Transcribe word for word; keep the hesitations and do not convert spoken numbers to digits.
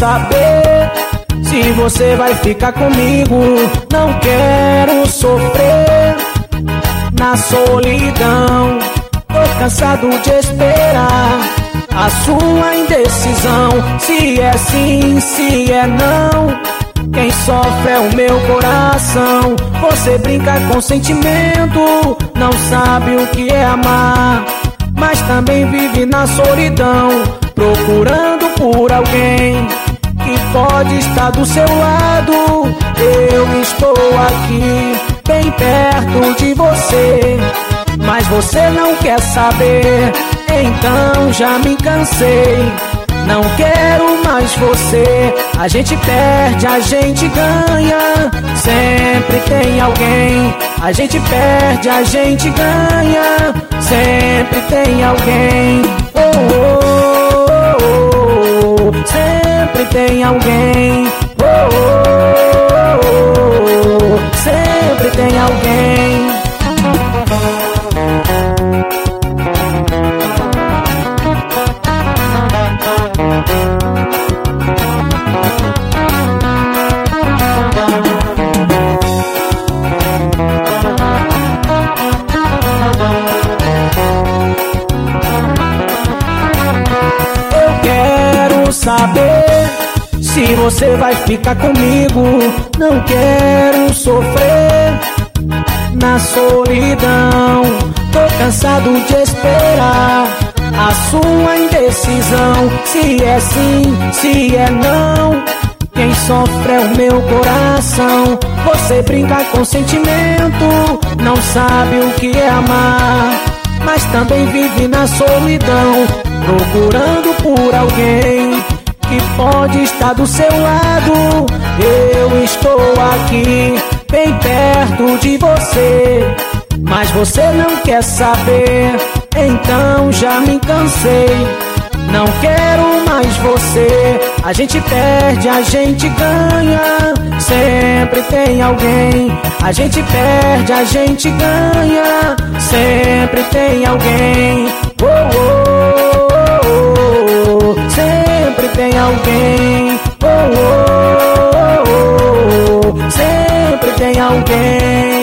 saber se você vai ficar comigo. Não quero sofrer na solidão. Tô cansado de esperar a sua indecisão. Se é sim, se é não, quem sofre é o meu coração. Você brinca com sentimento, não sabe o que é amar, mas também vive na solidão, procurando por alguém que pode estar do seu lado. Eu estou aqui, bem perto de você, mas você não quer saber, então já me cansei. Não quero mais você. A gente perde, a gente ganha, sempre tem alguém. A gente perde, a gente ganha, sempre tem alguém. Oh, oh, oh, oh. Sempre tem alguém. Oh, oh, oh, oh. Sempre tem alguém. Saber se você vai ficar comigo. Não quero sofrer na solidão. Tô cansado de esperar a sua indecisão. Se é sim, se é não, quem sofre é o meu coração. Você brinca com sentimento, não sabe o que é amar, mas também vive na solidão, procurando por alguém que pode estar do seu lado. Eu estou aqui, bem perto de você, mas você não quer saber, então já me cansei. Não quero mais você. A gente perde, a gente ganha, sempre tem alguém. A gente perde, a gente ganha, sempre tem alguém. Oh, oh, oh, oh. Sempre tem alguém. Oh, oh, oh, oh. Sempre tem alguém.